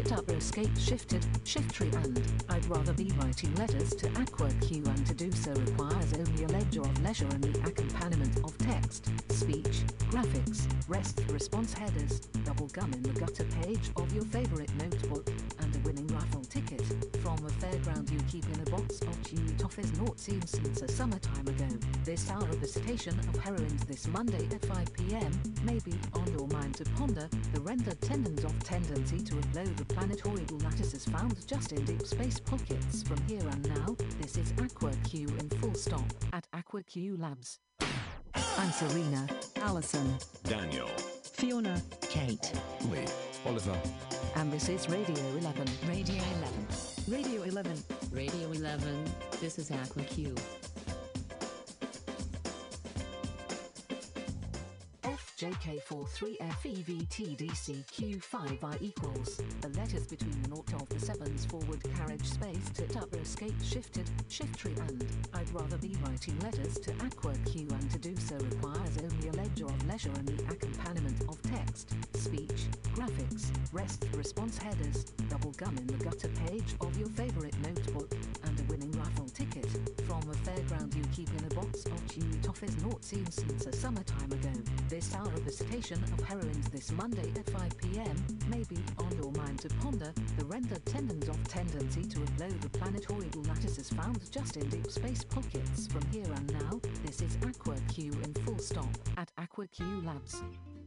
tit up escape shifted, shift tree and I'd rather be writing letters to Aqua Q, and to do so requires only a ledger of leisure and the accompaniment of text, speech, graphics, REST response headers, double gum in the gutter page of your favorite notebook, and a winning raffle ticket from a fairground you keep in a box of chewy toffees not seen since a summertime ago. This hour visitation of heroines this Monday at 5 p.m. may be on your mind to ponder the rendered tendons of tendency to upload the planetoidal lattices found just in deep space pockets. From here and now, this is Aqua Q in full stop at Aqua Q Labs. I'm Serena, Alison, Daniel, Fiona, Kate, Lee, Oliver. And this is Radio 11. Radio 11. Radio 11. Radio 11. This is Aqua Q. JK43FEVTDCQ5I equals the letters between the naught of the sevens forward carriage space tit up escape shifted, shift tree and I'd rather be writing letters to Aqua Q, and to do so requires only a ledger of leisure and the accompaniment of text, speech, graphics, REST response headers, double gum in the gutter page of your favorite notebook, and a winning raffle ticket from a fairground you keep in a box of chewy toffees not seen since a summertime ago. This hour visitation of heroines this Monday at 5 p.m. may be on your mind to ponder the rendered tendons of tendency to upload the planetoidal lattices found just in deep space pockets. From here and now, this is Aqua Q in full stop at Aqua Q Labs.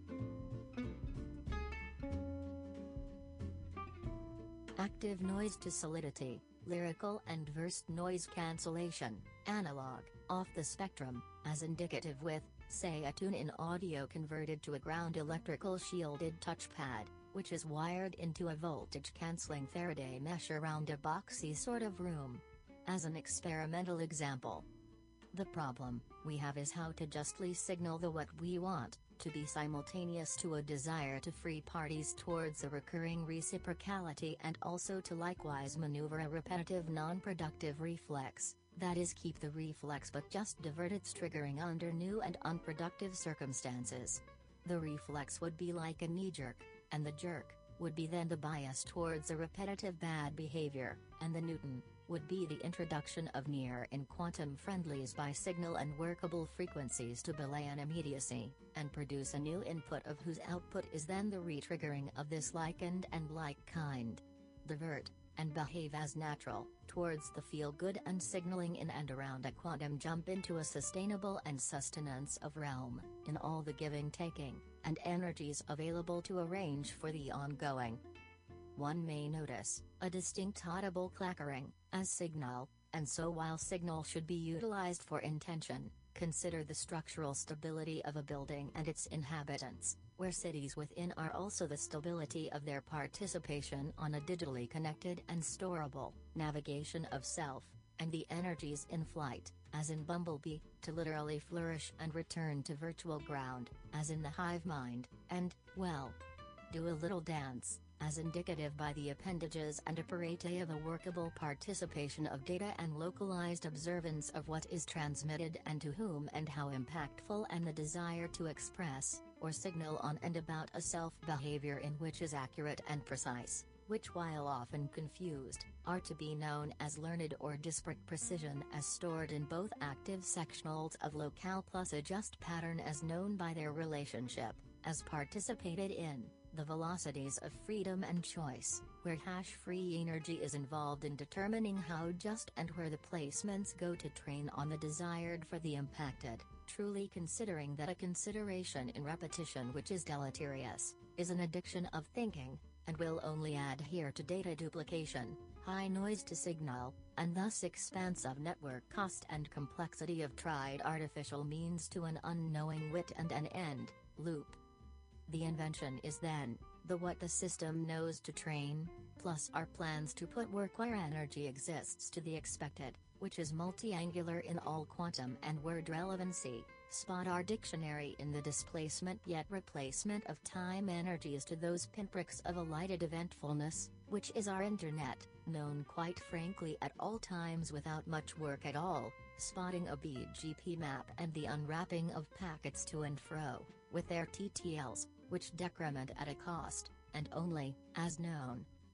Active noise to solidity, lyrical and verse noise cancellation, analog, off the spectrum, as indicative with, say, a tune-in audio converted to a ground electrical shielded touchpad, which is wired into a voltage-canceling Faraday mesh around a boxy sort of room. As an experimental example. The problem we have is how to justly signal the what we want to be simultaneous to a desire to free parties towards a recurring reciprocality, and also to likewise maneuver a repetitive non-productive reflex. That is, keep the reflex but just divert its triggering under new and unproductive circumstances. The reflex would be like a knee-jerk, and the jerk would be then the bias towards a repetitive bad behavior, and the Newton would be the introduction of near in quantum friendlies by signal and workable frequencies to belay an immediacy, and produce a new input of whose output is then the re-triggering of this likened and like kind. Divert and behave as natural, towards the feel-good and signaling in and around a quantum jump into a sustainable and sustenance of realm, in all the giving-taking, and energies available to arrange for the ongoing. One may notice a distinct audible clackering as signal, and so while signal should be utilized for intention, consider the structural stability of a building and its inhabitants, where cities within are also the stability of their participation on a digitally connected and storable navigation of self, and the energies in flight, as in Bumblebee, to literally flourish and return to virtual ground, as in the hive mind, and, well, do a little dance, as indicative by the appendages and apparatae of a workable participation of data and localized observance of what is transmitted and to whom and how impactful, and the desire to express, or signal on and about a self-behavior in which is accurate and precise, which while often confused, are to be known as learned or disparate precision as stored in both active sectionals of locale plus a just pattern as known by their relationship, as participated in, the velocities of freedom and choice, where hash-free energy is involved in determining how just and where the placements go to train on the desired for the impacted, truly considering that a consideration in repetition which is deleterious, is an addiction of thinking, and will only adhere to data duplication, high noise to signal, and thus expansive network cost and complexity of tried artificial means to an unknowing wit and an end loop. The invention is then, the what the system knows to train, plus our plans to put work where energy exists to the expected, which is multi-angular in all quantum and word relevancy. Spot our dictionary in the displacement yet replacement of time energies to those pinpricks of alighted eventfulness, which is our internet, known quite frankly at all times without much work at all, spotting a BGP map and the unwrapping of packets to and fro, with their TTLs, which decrement at a cost, and only, as known.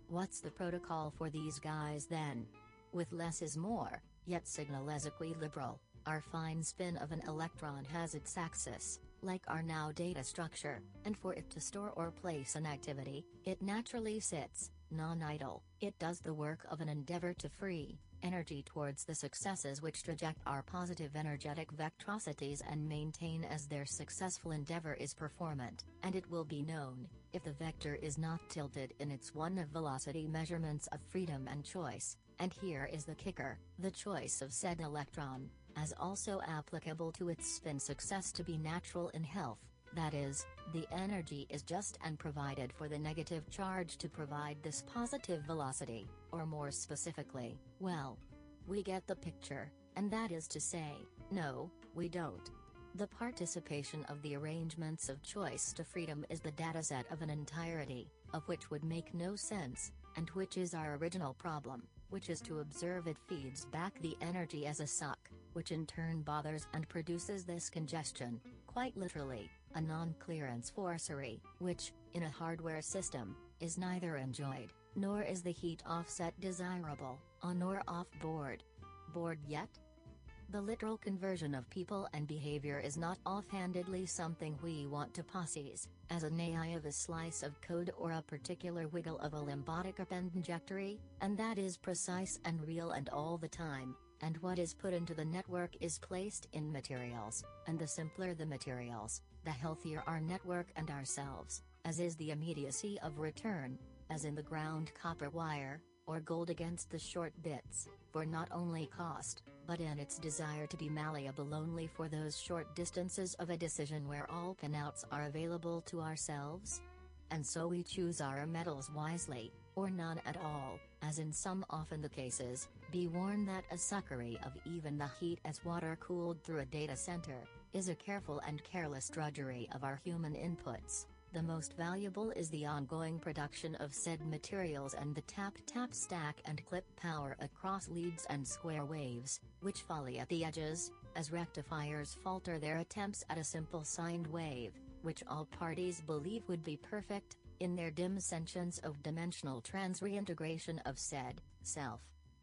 What's the protocol for these guys then? With less is more, yet signal as equilibral, our fine spin of an electron has its axis, like our now data structure, and for it to store or place an activity, it naturally sits, non-idle. It does the work of an endeavor to free energy towards the successes which traject our positive energetic vectrosities and maintain as their successful endeavor is performant, and it will be known, if the vector is not tilted in its one of velocity measurements of freedom and choice, and here is the kicker, the choice of said electron, as also applicable to its spin success to be natural in health, that is, the energy is just and provided for the negative charge to provide this positive velocity, or more specifically, well, we get the picture, and that is to say, no, we don't. The participation of the arrangements of choice to freedom is the dataset of an entirety, of which would make no sense, and which is our original problem, which is to observe it feeds back the energy as a suck, which in turn bothers and produces this congestion, quite literally, a non-clearance forcery, which, in a hardware system, is neither enjoyed, nor is the heat offset desirable, on or off board. Bored yet? The literal conversion of people and behavior is not offhandedly something we want to possess, as an AI of a slice of code or a particular wiggle of a limbotic appendagectory, and that is precise and real and all the time, and what is put into the network is placed in materials, and the simpler the materials, the healthier our network and ourselves, as is the immediacy of return, as in the ground copper wire, or gold against the short bits, for not only cost, but in its desire to be malleable only for those short distances of a decision where all pinouts are available to ourselves. And so we choose our metals wisely, or none at all, as in some often the cases. Be warned that a suckery of even the heat as water cooled through a data center, is a careful and careless drudgery of our human inputs. The most valuable is the ongoing production of said materials and the tap-tap stack and clip power across leads and square waves, which folly at the edges, as rectifiers falter their attempts at a simple signed wave, which all parties believe would be perfect, in their dim sentience of dimensional trans-reintegration of said self.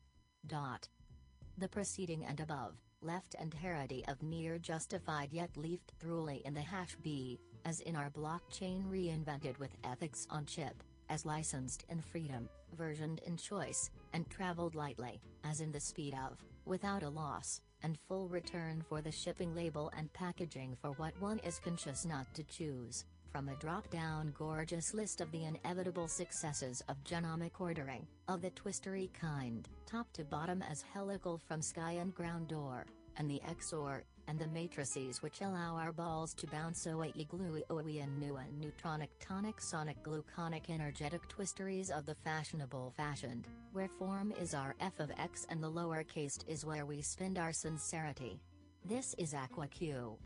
The preceding and above, left entirety of near justified yet leafed throughly in the hash B, as in our blockchain reinvented with ethics on chip, as licensed in freedom, versioned in choice, and traveled lightly, as in the speed of, without a loss, and full return for the shipping label and packaging for what one is conscious not to choose, from a drop-down gorgeous list of the inevitable successes of genomic ordering, of the twistery kind, top to bottom as helical from sky and ground door, and the XOR, and the matrices which allow our balls to bounce away glue and new and neutronic tonic sonic gluconic energetic twisteries of the fashionable fashioned, where form is our f of x and the lowercase is where we spend our sincerity. This is AquaQ.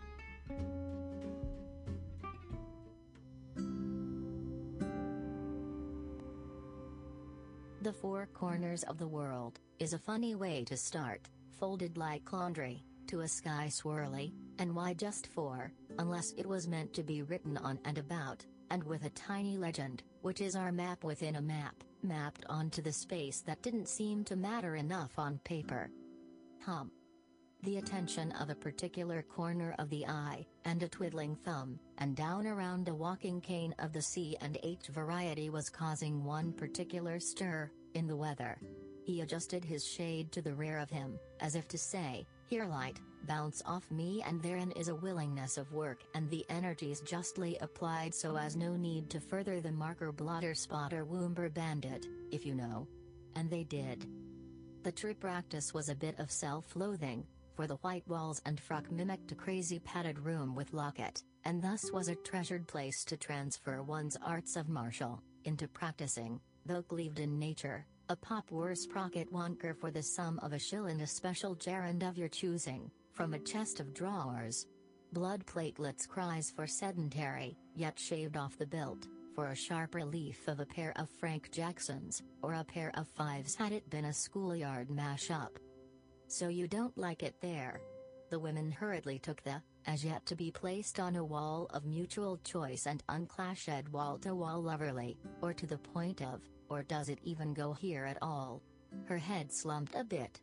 The four corners of the world, is a funny way to start, folded like laundry, to a sky swirly, and why just four, unless it was meant to be written on and about, and with a tiny legend, which is our map within a map, mapped onto the space that didn't seem to matter enough on paper. The attention of a particular corner of the eye, and a twiddling thumb, and down around a walking cane of the C and H variety was causing one particular stir, in the weather. He adjusted his shade to the rear of him, as if to say, here light, bounce off me, and therein is a willingness of work and the energies justly applied so as no need to further the marker blotter spotter woomber bandit, if you know. And they did. The true practice was a bit of self-loathing, for the white walls and frock mimicked a crazy padded room with locket, and thus was a treasured place to transfer one's arts of martial, into practicing, though cleaved in nature, a pop-war sprocket wonker for the sum of a shillin' a special gerund of your choosing, from a chest of drawers. Blood platelets cries for sedentary, yet shaved off the built, for a sharp relief of a pair of Frank Jacksons, or a pair of fives had it been a schoolyard mash-up. So you don't like it there? The women hurriedly took the, as yet to be placed on a wall of mutual choice and unclashed wall-to-wall loverly, or to the point of, Or does it even go here at all? Her head slumped a bit.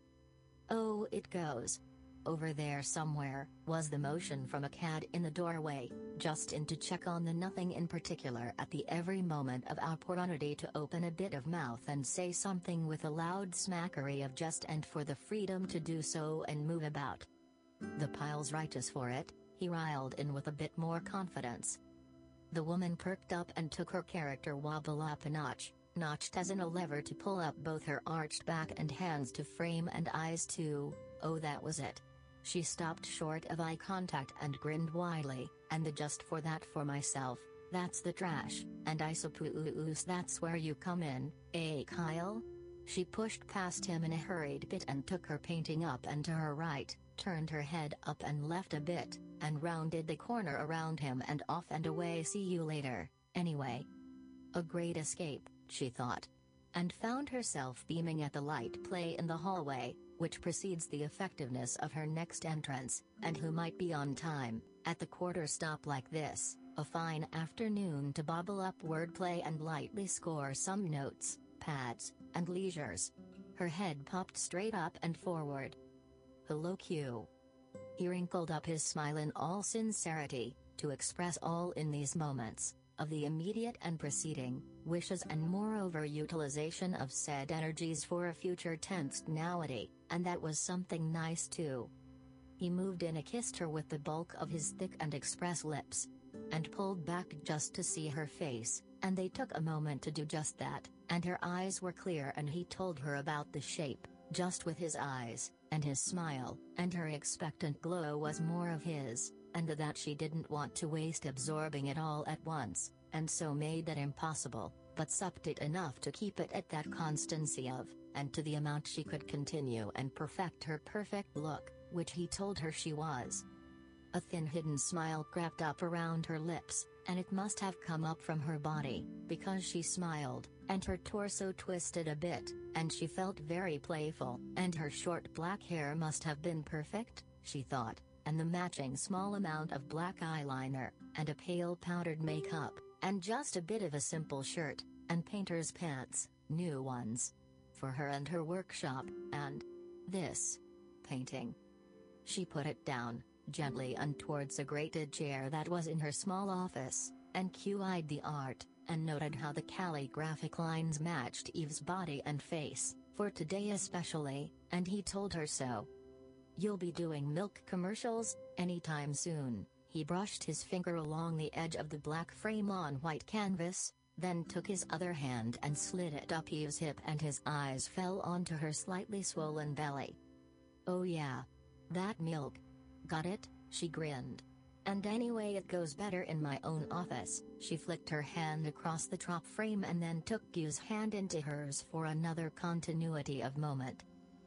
Oh, it goes. Over there somewhere, was the motion from a cat in the doorway, just in to check on the nothing in particular at the every moment of opportunity to open a bit of mouth and say something with a loud smackery of just and for the freedom to do so and move about. The pile's righteous for it, he riled in with a bit more confidence. The woman perked up and took her character wobble up a notch, notched as in a lever to pull up both her arched back and hands to frame and eyes too. Oh, that was it. She stopped short of eye contact and grinned widely, and the just for that for myself, that's the trash, and I suppose that's where you come in, eh, Kyle? She pushed past him in a hurried bit and took her painting up and to her right, turned her head up and left a bit, and rounded the corner around him and off and away. See you later, anyway. A great escape, she thought. And found herself beaming at the light play in the hallway, which precedes the effectiveness of her next entrance, and who might be on time, at the quarter stop like this, a fine afternoon to bobble up wordplay and lightly score some notes, pads, and leisures. Her head popped straight up and forward. Hello, Q. He wrinkled up his smile in all sincerity, to express all in these moments, of the immediate and preceding, wishes and moreover utilization of said energies for a future tensenality, and that was something nice too. He moved in and kissed her with the bulk of his thick and express lips, and pulled back just to see her face, and they took a moment to do just that, and her eyes were clear and he told her about the shape, just with his eyes, and his smile, and her expectant glow was more of his, and that she didn't want to waste absorbing it all at once, and so made that impossible, but supped it enough to keep it at that constancy of, and to the amount she could continue and perfect her perfect look, which he told her she was. A thin hidden smile crept up around her lips, and it must have come up from her body, because she smiled, and her torso twisted a bit, and she felt very playful, and her short black hair must have been perfect, she thought, and the matching small amount of black eyeliner, and a pale powdered makeup, and just a bit of a simple shirt, and painter's pants, new ones. For her and her workshop, and this painting. She put it down, gently and towards a grated chair that was in her small office, and Q-eyed the art, and noted how the calligraphic lines matched Eve's body and face, for today especially, and he told her so. You'll be doing milk commercials, anytime soon. He brushed his finger along the edge of the black frame on white canvas, then took his other hand and slid it up Eve's hip and his eyes fell onto her slightly swollen belly. Oh yeah. That milk. Got it, she grinned. And anyway it goes better in my own office. She flicked her hand across the top frame and then took Q's hand into hers for another continuity of moment.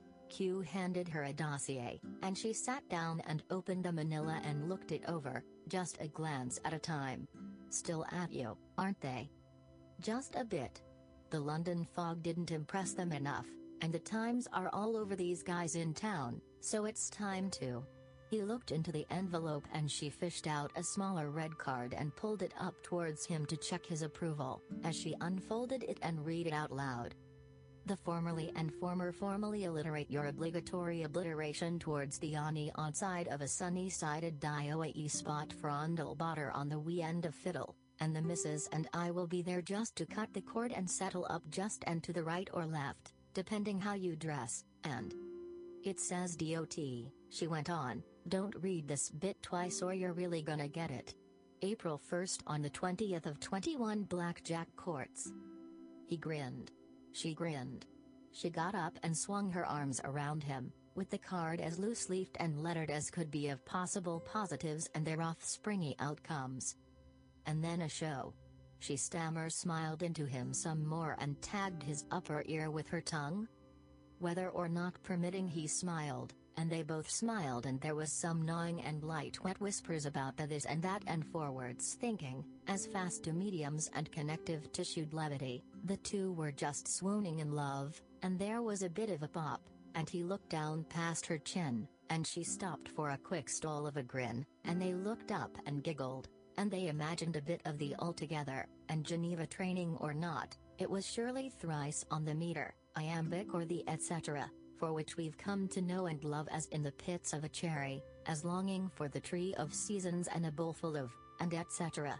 Q handed her a dossier, and she sat down and opened a manila and looked it over, just a glance at a time. Still at you, aren't they? Just a bit. The London fog didn't impress them enough, and the Times are all over these guys in town, so it's time to. He looked into the envelope and she fished out a smaller red card and pulled it up towards him to check his approval, as she unfolded it and read it out loud. The formerly and former formally alliterate your obligatory obliteration towards the on side of a sunny-sided DIOAE spot frondle botter on the wee end of fiddle, and the missus and I will be there just to cut the cord and settle up just and to the right or left, depending how you dress, and... It says DOT, she went on, don't read this bit twice or you're really gonna get it. April 1st on the 20th of 21 Blackjack Courts. He grinned. She grinned. She got up and swung her arms around him, with the card as loose-leafed and lettered as could be of possible positives and their offspringy outcomes. And then a show. She smiled into him some more and tagged his upper ear with her tongue. Whether or not permitting he smiled, and they both smiled and there was some gnawing and light wet whispers about the this and that and forwards thinking, as fast to mediums and connective tissued levity, the two were just swooning in love, and there was a bit of a pop, and he looked down past her chin, and she stopped for a quick stall of a grin, and they looked up and giggled, and they imagined a bit of the altogether, and Geneva training or not, It was surely thrice on the meter, iambic or the etc., for which we've come to know and love as in the pits of a cherry, as longing for the tree of seasons and a bowlful of, and etc.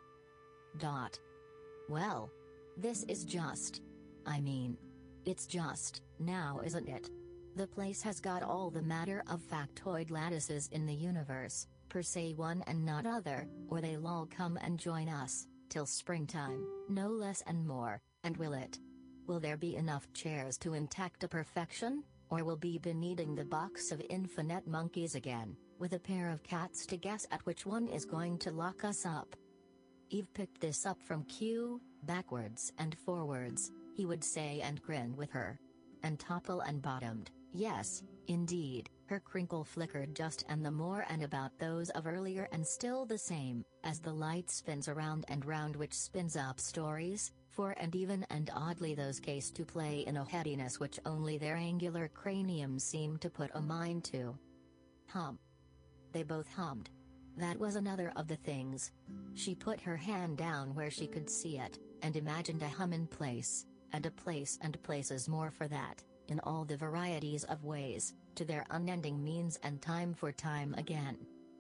Well, this is just. I mean, it's just, now isn't it? The place has got all the matter of factoid lattices in the universe, per se one and not other, or they'll all come and join us, till springtime, no less and more, and will it? Will there be enough chairs to intact a perfection, or will be needing the box of infinite monkeys again, with a pair of cats to guess at which one is going to lock us up? Eve picked this up from Q, backwards and forwards, he would say and grin with her. And topple and bottomed, yes, indeed, her crinkle flickered just and the more and about those of earlier and still the same, as the light spins around and round which spins up stories, for and even and oddly those case to play in a headiness which only their angular craniums seemed to put a mind to. Hum. They both hummed. That was another of the things. She put her hand down where she could see it, and imagined a hum in place, and a place and places more for that, in all the varieties of ways, to their unending means and time for time again.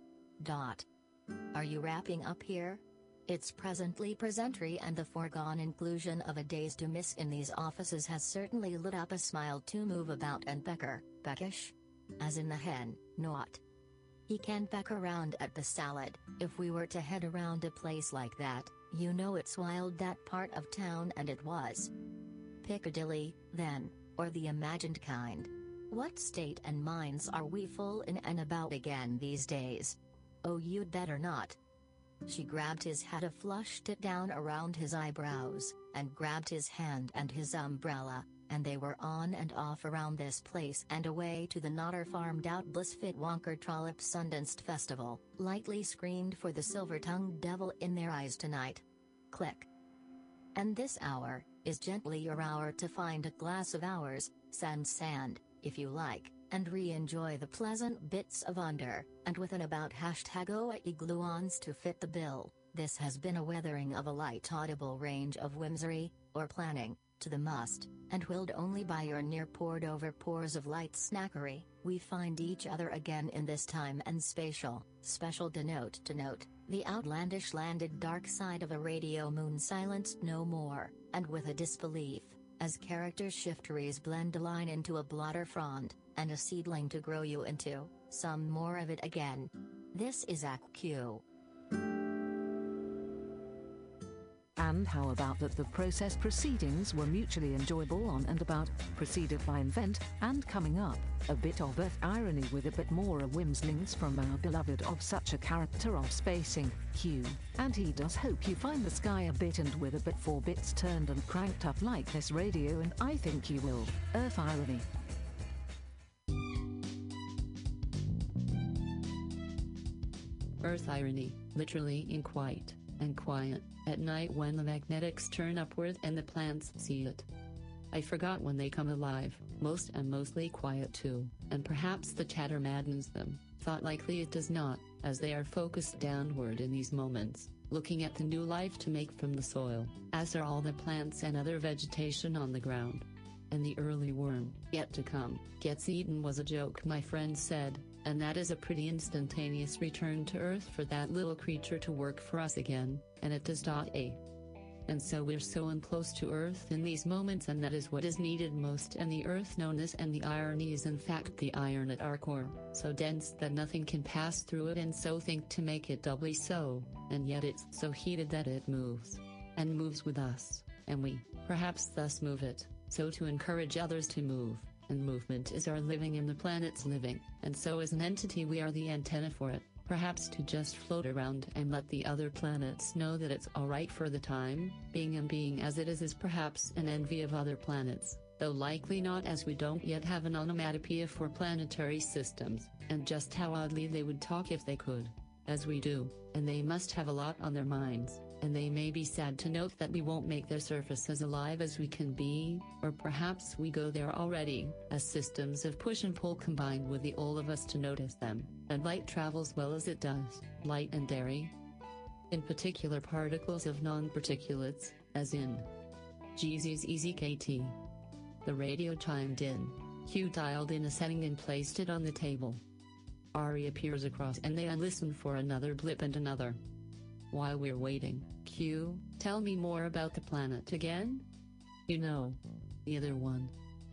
Are you wrapping up here? It's presently presentry and the foregone inclusion of a day's to miss in these offices has certainly lit up a smile to move about and peckish? As in the hen, not. He can peck around at the salad. If we were to head around a place like that, you know it's wild that part of town, and it was. Piccadilly, then, or the imagined kind. What state and minds are we full in and about again these days? Oh, you'd better not. She grabbed his hat, flushed it down around his eyebrows, and grabbed his hand and his umbrella, and they were on and off around this place and away to the Nodder farmed out Blissfit Wonker Trollop Sundanced Festival, lightly screened for the silver-tongued devil in their eyes tonight. Click. And this hour is gently your hour to find a glass of ours, sand, if you like, and re-enjoy the pleasant bits of under, and with an about #OAIGluons to fit the bill. This has been a weathering of a light audible range of whimsery, or planning, to the must, and willed only by your near poured over pores of light snackery. We find each other again in this time and special denote to note, the outlandish landed dark side of a radio moon silenced no more, and with a disbelief, as character shifteries blend a line into a blotter frond, and a seedling to grow you into, some more of it again. This is AQ. And how about that the process proceedings were mutually enjoyable on and about, preceded by invent, and coming up, a bit of earth irony with a bit more of whimslings from our beloved of such a character of spacing, Q, and he does hope you find the sky a bit and with a bit 4 bits turned and cranked up like this radio, and I think you will. Earth irony. Earth irony, literally in quiet, and quiet, at night when the magnetics turn upward and the plants see it. I forgot when they come alive, mostly quiet too, and perhaps the chatter maddens them, thought likely it does not, as they are focused downward in these moments, looking at the new life to make from the soil, as are all the plants and other vegetation on the ground. And the early worm, yet to come, gets eaten was a joke my friend said, and that is a pretty instantaneous return to Earth for that little creature to work for us again, and it does. And so we're so close to Earth in these moments, and that is what is needed most, and the Earth knowness and the irony is in fact the iron at our core, so dense that nothing can pass through it, and so think to make it doubly so, and yet it's so heated that it moves. And moves with us, and we, perhaps thus move it, so to encourage others to move. And movement is our living and the planet's living, and so as an entity we are the antenna for it, perhaps to just float around and let the other planets know that it's alright for the time being, and being as it is perhaps an envy of other planets, though likely not, as we don't yet have an onomatopoeia for planetary systems, and just how oddly they would talk if they could, as we do, and they must have a lot on their minds. And they may be sad to note that we won't make their surface as alive as we can be, or perhaps we go there already, as systems of push and pull combined with the all of us to notice them, and light travels well as it does, light and dairy. In particular particles of non-particulates, as in Jeezy's Easy KT. The radio chimed in. Q dialed in a setting and placed it on the table. Ari appears across and they listen for another blip and another. While we're waiting, Q, tell me more about the planet again? You know. The other one.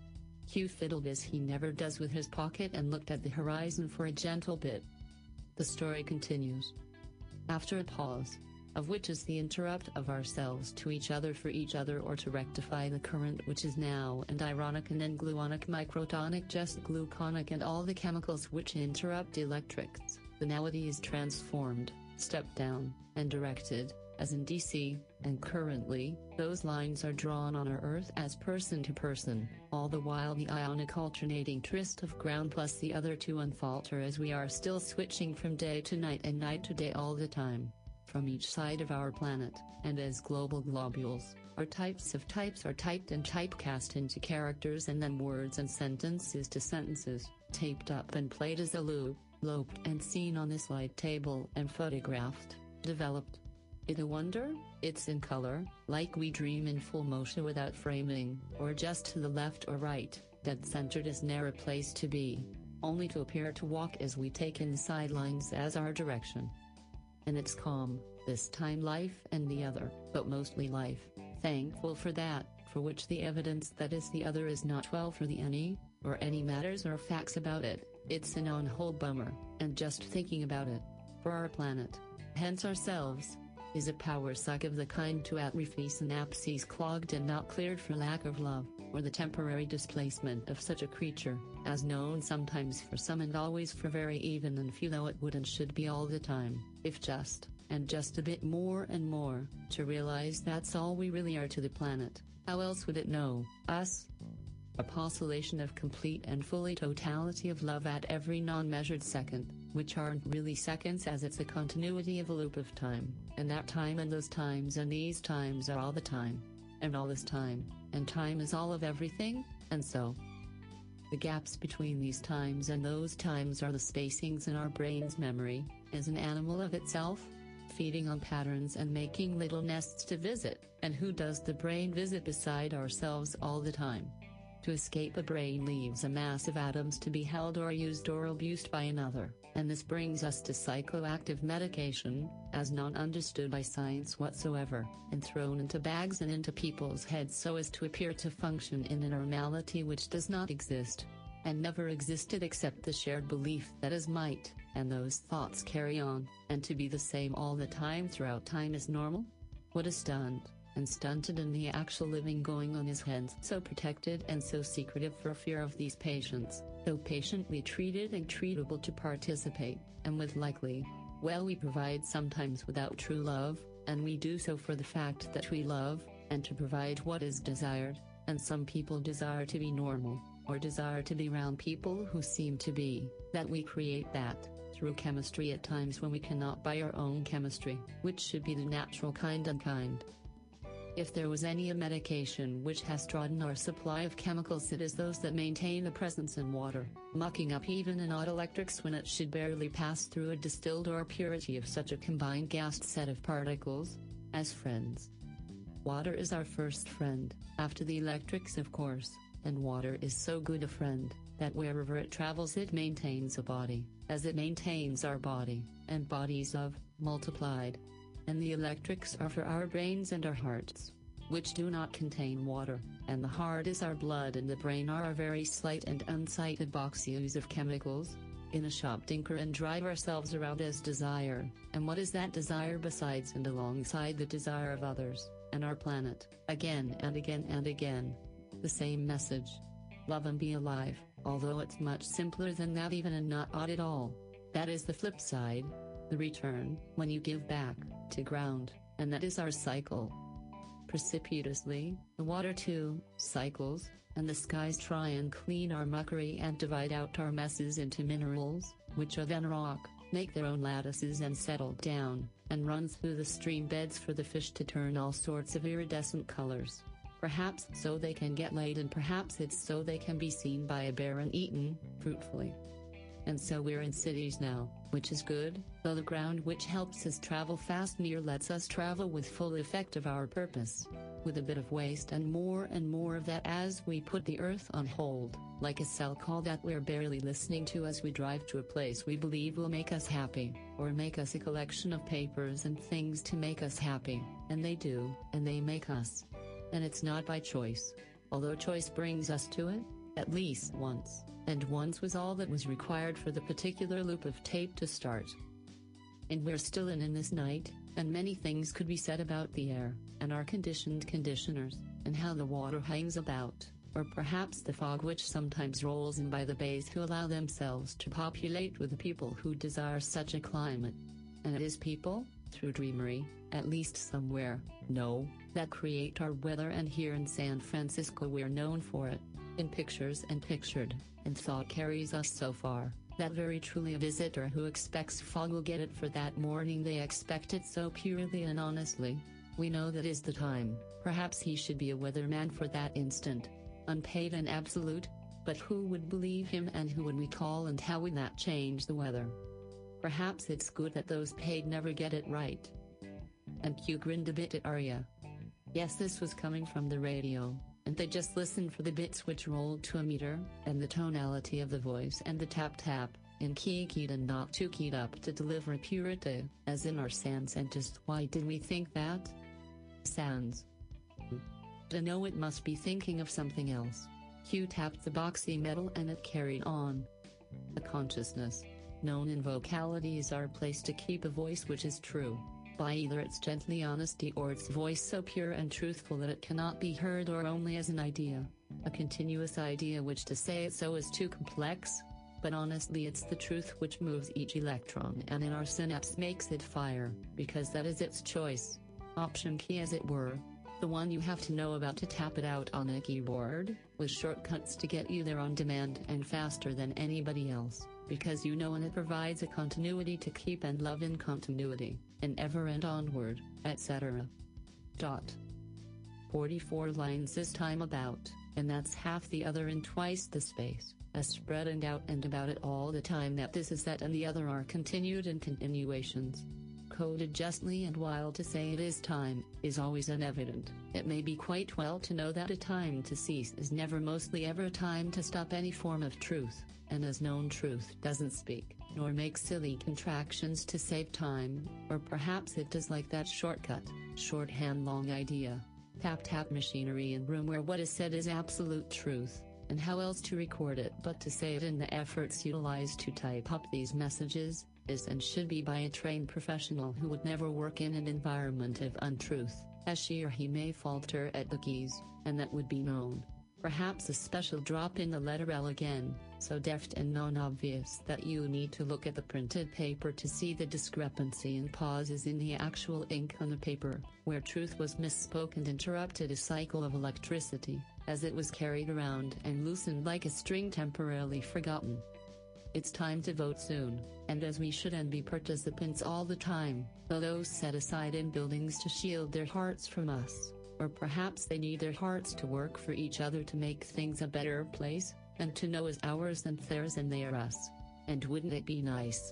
Q fiddled as he never does with his pocket and looked at the horizon for a gentle bit. The story continues. After a pause, of which is the interrupt of ourselves to each other for each other or to rectify the current which is now and ironic and then gluonic microtonic just gluconic and all the chemicals which interrupt electrics, the nowity is transformed, stepped down, and directed, as in DC, and currently, those lines are drawn on our Earth as person to person, all the while the ionic alternating tryst of ground plus the other two unfalter as we are still switching from day to night and night to day all the time. From each side of our planet, and as global globules, our types of types are typed and typecast into characters and then words and sentences to sentences, taped up and played as a loop, loped and seen on this light table and photographed, developed. It a wonder? It's in color, like we dream in full motion without framing, or just to the left or right, dead-centered is ne'er a place to be, only to appear to walk as we take in the sidelines as our direction. And it's calm, this time life and the other, but mostly life, thankful for that, for which the evidence that is the other is not well for the any, or any matters or facts about it, it's an on-whole bummer, and just thinking about it, for our planet, hence ourselves, is a power suck of the kind to atrophy synapses clogged and not cleared for lack of love, or the temporary displacement of such a creature, as known sometimes for some and always for very even and few though it would and should be all the time, if just, and just a bit more and more, to realize that's all we really are to the planet. How else would it know us? A postulation of complete and fully totality of love at every non-measured second, which aren't really seconds as it's a continuity of a loop of time, and that time and those times and these times are all the time, and all this time, and time is all of everything, and so. The gaps between these times and those times are the spacings in our brain's memory, as an animal of itself, feeding on patterns and making little nests to visit, and who does the brain visit beside ourselves all the time? To escape a brain leaves a mass of atoms to be held or used or abused by another, and this brings us to psychoactive medication, as not understood by science whatsoever, and thrown into bags and into people's heads so as to appear to function in a normality which does not exist, and never existed except the shared belief that is might, and those thoughts carry on, and to be the same all the time throughout time is normal? What a stunt! And stunted in the actual living going on is hence so protected and so secretive for fear of these patients, though patiently treated and treatable to participate, and with likely, well we provide sometimes without true love, and we do so for the fact that we love, and to provide what is desired, and some people desire to be normal, or desire to be around people who seem to be, that we create that, through chemistry at times when we cannot buy our own chemistry, which should be the natural kind unkind. If there was any a medication which has trodden our supply of chemicals it is those that maintain a presence in water, mucking up even in odd electrics when it should barely pass through a distilled or purity of such a combined gassed set of particles, as friends. Water is our first friend, after the electrics of course, and water is so good a friend, that wherever it travels it maintains a body, as it maintains our body, and bodies of, multiplied. And the electrics are for our brains and our hearts, which do not contain water, and the heart is our blood and the brain are our very slight and unsighted boxes of chemicals, in a shop tinker and drive ourselves around as desire, and what is that desire besides and alongside the desire of others, and our planet, again and again and again. The same message. Love and be alive, although it's much simpler than that even and not odd at all. That is the flip side. The return, when you give back, to ground, and that is our cycle. Precipitously, the water too, cycles, and the skies try and clean our muckery and divide out our messes into minerals, which are then rock, make their own lattices and settle down, and run through the stream beds for the fish to turn all sorts of iridescent colors. Perhaps so they can get laid and perhaps it's so they can be seen by a bear and eaten, fruitfully. And so we're in cities now, which is good, though the ground which helps us travel fast near lets us travel with full effect of our purpose. with a bit of waste and more of that as we put the earth on hold, like a cell call that we're barely listening to as we drive to a place we believe will make us happy, or make us a collection of papers and things to make us happy, and they do, and they make us. And it's not by choice. Although choice brings us to it, at least once, and once was all that was required for the particular loop of tape to start. And we're still in this night, and many things could be said about the air, and our conditioned conditioners, and how the water hangs about, or perhaps the fog which sometimes rolls in by the bays who allow themselves to populate with the people who desire such a climate. And it is people, through dreamery, at least somewhere, that create our weather, and here in San Francisco we're known for it, in pictures and pictured, and thought carries us so far, that very truly a visitor who expects fog will get it for that morning they expect it so purely and honestly. We know that is the time, perhaps he should be a weatherman for that instant, unpaid and absolute, but who would believe him, and who would we call, and how would that change the weather? Perhaps it's good that those paid never get it right. And Q grinned a bit at Arya. Yes, this was coming from the radio, and they just listened for the bits which rolled to a meter, and the tonality of the voice, and the tap-tap, in key-keyed and not too keyed up to deliver purity, as in our sans. And just why did we think that? Sans. To know it must be thinking of something else. Q tapped the boxy metal and it carried on. A consciousness, known in vocality as our place to keep a voice which is true, by either its gently honesty or its voice so pure and truthful that it cannot be heard, or only as an idea, a continuous idea which to say it so is too complex, but honestly it's the truth which moves each electron and in our synapse makes it fire, because that is its choice, option key as it were, the one you have to know about to tap it out on a keyboard, with shortcuts to get you there on demand and faster than anybody else, because you know, and it provides a continuity to keep and love in continuity, and ever and onward, etc. 44 lines this time about, and that's half the other in twice the space, as spread and out and about it all the time that this is that and the other are continued and continuations. Coded justly, and while to say it is time, is always unevident, it may be quite well to know that a time to cease is never mostly ever a time to stop any form of truth, and as known truth doesn't speak, nor make silly contractions to save time, or perhaps it does, like that shortcut, shorthand long idea, tap machinery in room where what is said is absolute truth, and how else to record it but to say it in the efforts utilized to type up these messages, is and should be by a trained professional who would never work in an environment of untruth, as she or he may falter at the keys, and that would be known. Perhaps a special drop in the letter L again, so deft and non-obvious that you need to look at the printed paper to see the discrepancy and pauses in the actual ink on the paper, where truth was misspoke and interrupted a cycle of electricity, as it was carried around and loosened like a string temporarily forgotten. It's time to vote soon, and as we should and be participants all the time, though those set aside in buildings to shield their hearts from us, or perhaps they need their hearts to work for each other to make things a better place, and to know is ours and theirs and they are us. And wouldn't it be nice?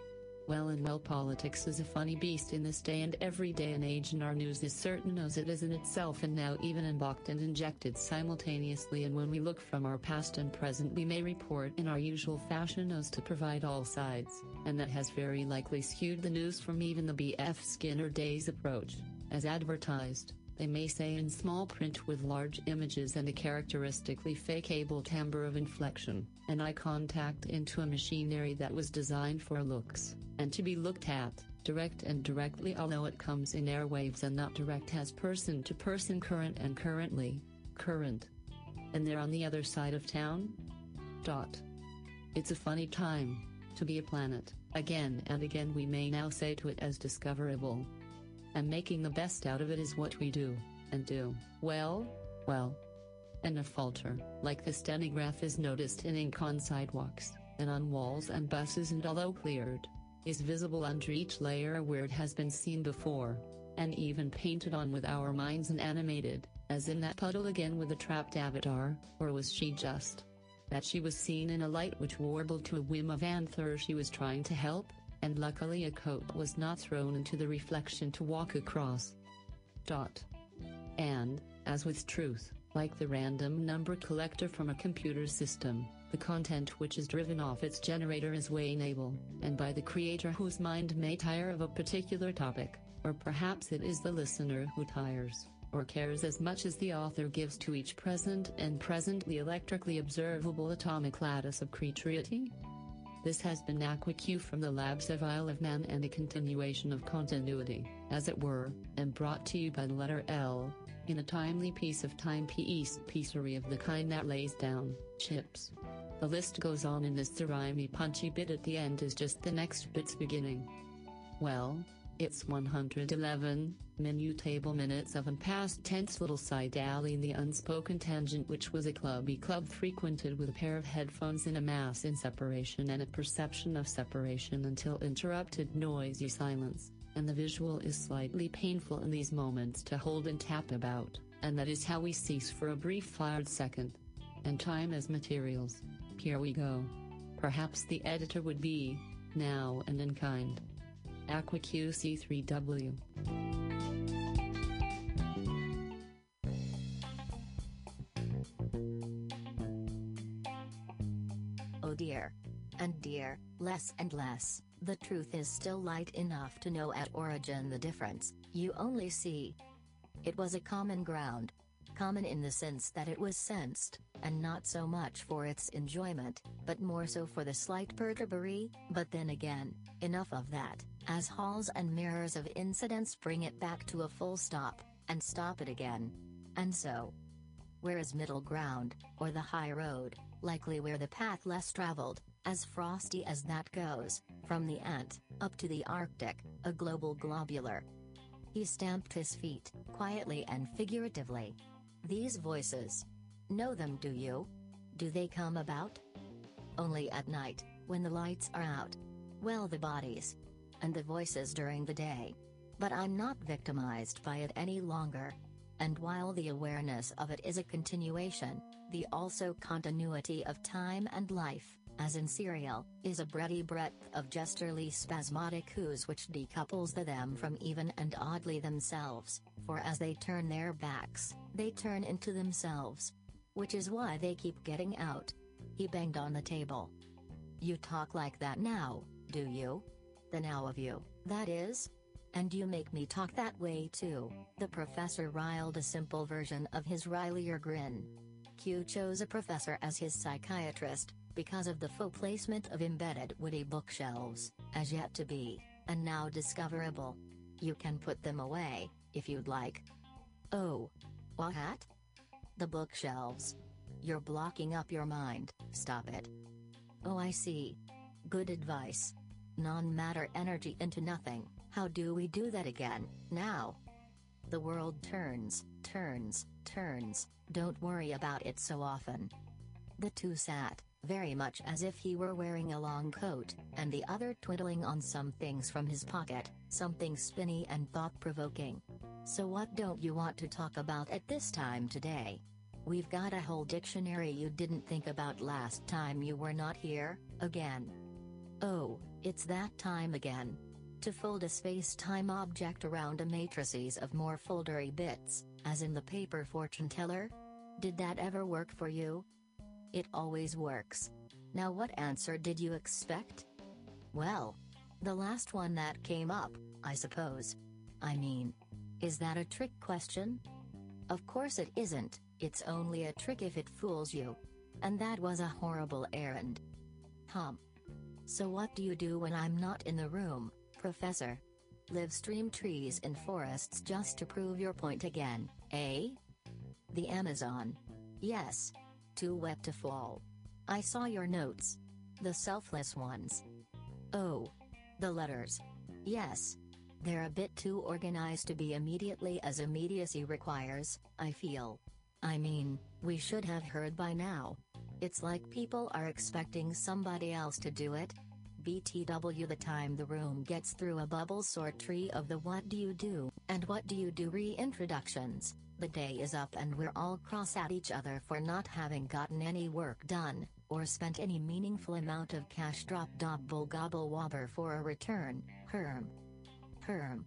Well, politics is a funny beast in this day and every day and age, and our news is certain as it is in itself, and now even embarked and injected simultaneously. And when we look from our past and present, we may report in our usual fashion as to provide all sides, and that has very likely skewed the news from even the B.F. Skinner day's approach, as advertised. They may say in small print with large images and a characteristically fake-able timbre of inflection, an eye contact into a machinery that was designed for looks, and to be looked at, direct and directly, although it comes in airwaves and not direct as person-to-person, current and currently, current. And they're on the other side of town? It's a funny time to be a planet, again and again we may now say to it as discoverable. And making the best out of it is what we do, and do well, and a falter, like the stenograph is noticed in ink on sidewalks, and on walls and buses, and although cleared, is visible under each layer where it has been seen before, and even painted on with our minds and animated, as in that puddle again with the trapped avatar, or was she just that she was seen in a light which warbled to a whim of anther she was trying to help? And luckily a coat was not thrown into the reflection to walk across. And, as with truth, like the random number collector from a computer system, the content which is driven off its generator is weighable, and by the creator whose mind may tire of a particular topic, or perhaps it is the listener who tires, or cares as much as the author gives to each present and presently electrically observable atomic lattice of creaturity. This has been AquaQ from the labs of Isle of Man, and a continuation of continuity, as it were, and brought to you by the letter L, in a timely piece of timepiecery of the kind that lays down chips. The list goes on, and this rhymey punchy bit at the end is just the next bit's beginning. Well, it's 111 menu table minutes of an past tense little side alley in the unspoken tangent, which was a club frequented with a pair of headphones in a mass in separation and a perception of separation until interrupted noisy silence, and the visual is slightly painful in these moments to hold and tap about, and that is how we cease for a brief fired second. And time as materials. Here we go. Perhaps the editor would be, now and in kind. AquaQ C3W. Oh dear. And dear, less and less, the truth is still light enough to know at origin the difference, you only see. It was a common ground. Common in the sense that it was sensed, and not so much for its enjoyment, but more so for the slight perturbery, but then again, enough of that, as halls and mirrors of incidents bring it back to a full stop, and stop it again. And so, where is middle ground, or the high road, likely where the path less traveled, as frosty as that goes, from the ant, up to the Arctic, a global globular. He stamped his feet, quietly and figuratively. These voices. Know them, do you? Do they come about? Only at night, when the lights are out. Well, the bodies. And the voices during the day. But I'm not victimized by it any longer. And while the awareness of it is a continuation, the also continuity of time and life, as in serial, is a bready breadth of gesturely spasmodic whos which decouples the them from even and oddly themselves, for as they turn their backs, they turn into themselves. Which is why they keep getting out. He banged on the table. You talk like that now, do you? The now of you, that is? And you make me talk that way too. The professor riled a simple version of his Riley-er grin. Q chose a professor as his psychiatrist, because of the faux placement of embedded witty bookshelves, as yet to be, and now discoverable. You can put them away, if you'd like. Oh. What? The bookshelves. You're blocking up your mind, stop it. Oh, I see. Good advice. Non-matter energy into nothing, how do we do that again, now? The world turns, don't worry about it so often. The two sat, very much as if he were wearing a long coat, and the other twiddling on some things from his pocket, something spinny and thought-provoking. So what don't you want to talk about at this time today? We've got a whole dictionary you didn't think about last time you were not here, again. Oh, it's that time again. To fold a space-time object around a matrices of more foldery bits, as in the paper fortune teller? Did that ever work for you? It always works. Now what answer did you expect? Well, the last one that came up, I suppose. I mean, is that a trick question? Of course it isn't, it's only a trick if it fools you. And that was a horrible errand. So what do you do when I'm not in the room, Professor? Live stream trees in forests just to prove your point again, eh? The Amazon. Yes. Too wet to fall. I saw your notes. The selfless ones. Oh. The letters. Yes. They're a bit too organized to be immediately as immediacy requires, I feel. I mean, we should have heard by now. It's like people are expecting somebody else to do it. BTW, the time the room gets through a bubble sort tree of the what do you do and what do you do reintroductions, the day is up and we're all cross at each other for not having gotten any work done, or spent any meaningful amount of cash drop dobble gobble wobber for a return, herm.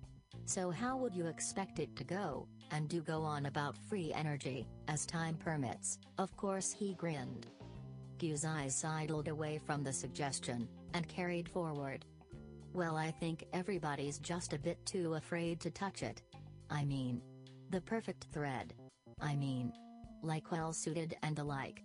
So how would you expect it to go, and do go on about free energy, as time permits? Of course he grinned. Q's eyes sidled away from the suggestion, and carried forward. Well, I think everybody's just a bit too afraid to touch it. I mean, the perfect thread. I mean, like well suited and the like.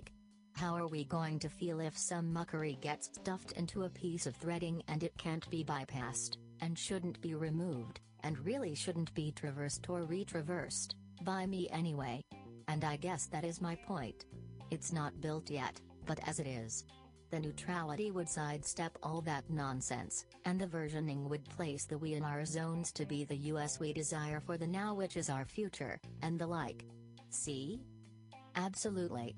How are we going to feel if some muckery gets stuffed into a piece of threading and it can't be bypassed, and shouldn't be removed, and really shouldn't be traversed or retraversed, by me anyway? And I guess that is my point. It's not built yet, but as it is, the neutrality would sidestep all that nonsense, and the versioning would place the we in our zones to be the US we desire for the now, which is our future, and the like. See? Absolutely.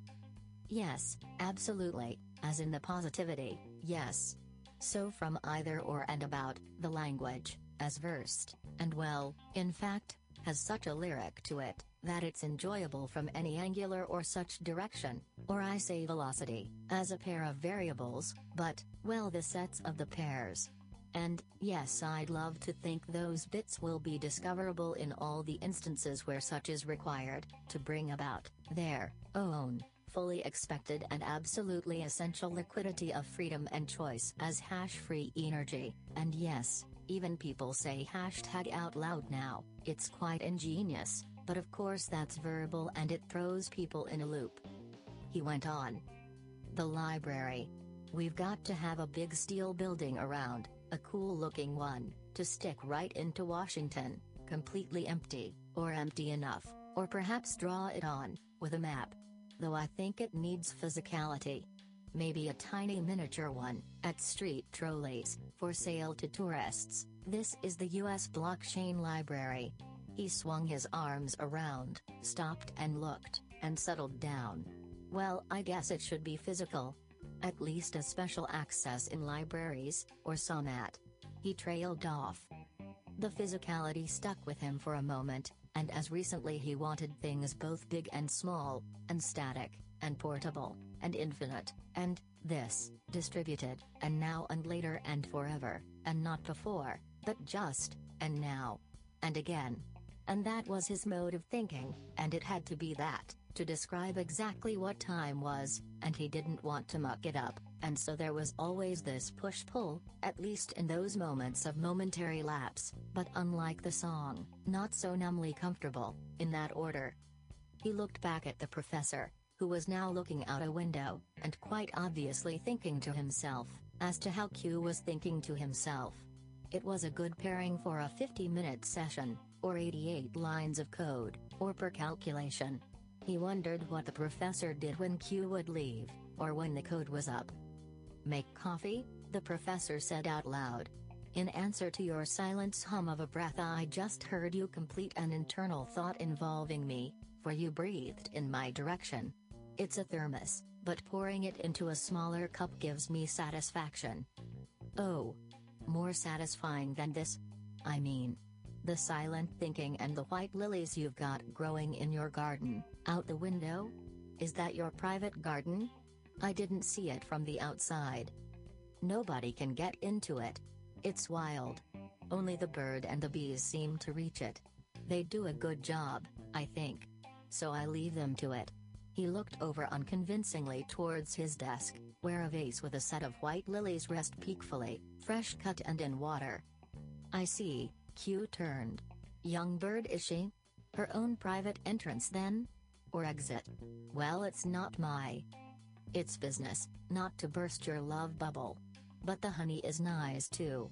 Yes, absolutely, as in the positivity, yes. So from either or and about, the language, as versed, and well, in fact, has such a lyric to it, that it's enjoyable from any angular or such direction, or I say velocity, as a pair of variables, but, well, the sets of the pairs. And, yes, I'd love to think those bits will be discoverable in all the instances where such is required, to bring about their own fully expected and absolutely essential liquidity of freedom and choice as hash-free energy, and yes, even people say hashtag out loud now. It's quite ingenious, but of course that's verbal and it throws people in a loop. He went on. The library. We've got to have a big steel building around, a cool-looking one, to stick right into Washington, completely empty, or empty enough, or perhaps draw it on, with a map. Though I think it needs physicality. Maybe a tiny miniature one, at street trolleys, for sale to tourists. This is the US Blockchain Library. He swung his arms around, stopped and looked, and settled down. Well, I guess it should be physical. At least a special access in libraries, or SOMAT. He trailed off. The physicality stuck with him for a moment, and as recently he wanted things both big and small, and static, and portable, and infinite, and, this, distributed, and now and later and forever, and not before, but just, and now. And again. And that was his mode of thinking, and it had to be that, to describe exactly what time was, and he didn't want to muck it up, and so there was always this push-pull, at least in those moments of momentary lapse, but unlike the song, not so numbly comfortable, in that order. He looked back at the professor, who was now looking out a window, and quite obviously thinking to himself, as to how Q was thinking to himself. It was a good pairing for a 50-minute session, or 88 lines of code, or per calculation. He wondered what the professor did when Q would leave, or when the code was up. "Make coffee?" the professor said out loud. In answer to your silence hum of a breath, I just heard you complete an internal thought involving me, for you breathed in my direction. It's a thermos, but pouring it into a smaller cup gives me satisfaction. Oh. More satisfying than this? I mean, the silent thinking and the white lilies you've got growing in your garden, out the window? Is that your private garden? I didn't see it from the outside. Nobody can get into it. It's wild. Only the bird and the bees seem to reach it. They do a good job, I think. So I leave them to it. He looked over unconvincingly towards his desk, where a vase with a set of white lilies rested peacefully, fresh cut and in water. I see. Q turned. Young bird is she? Her own private entrance then? Or exit? Well, it's not my. It's business, not to burst your love bubble. But the honey is nice too.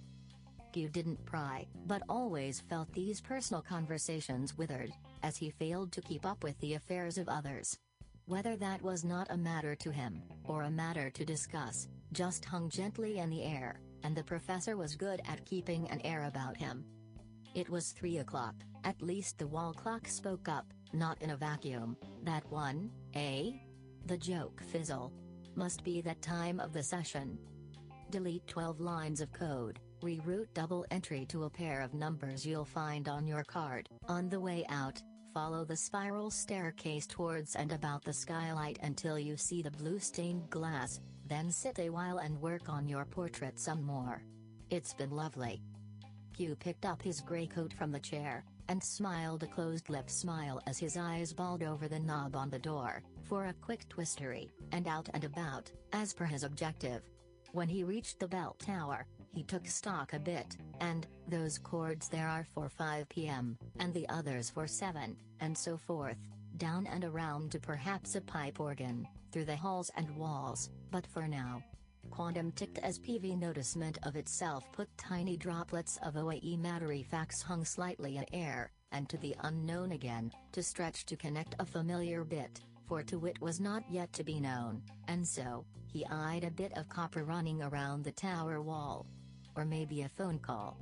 Q didn't pry, but always felt these personal conversations withered, as he failed to keep up with the affairs of others. Whether that was not a matter to him, or a matter to discuss, just hung gently in the air, and the professor was good at keeping an air about him. It was 3 o'clock, at least the wall clock spoke up, not in a vacuum. That one, eh? The joke fizzle. Must be that time of the session. Delete 12 lines of code, reroute double entry to a pair of numbers you'll find on your card. On the way out, follow the spiral staircase towards and about the skylight until you see the blue stained glass, then sit a while and work on your portrait some more. It's been lovely. Q picked up his gray coat from the chair, and smiled a closed-lip smile as his eyes balled over the knob on the door, for a quick twistery, and out and about, as per his objective. When he reached the bell tower, he took stock a bit, and, those chords there are for 5 p.m., and the others for 7, and so forth, down and around to perhaps a pipe organ, through the halls and walls, but for now. Quantum ticked as PV noticement of itself put tiny droplets of OAE matterifax hung slightly in air, and to the unknown again, to stretch to connect a familiar bit, for to wit was not yet to be known, and so, he eyed a bit of copper running around the tower wall. Or maybe a phone call.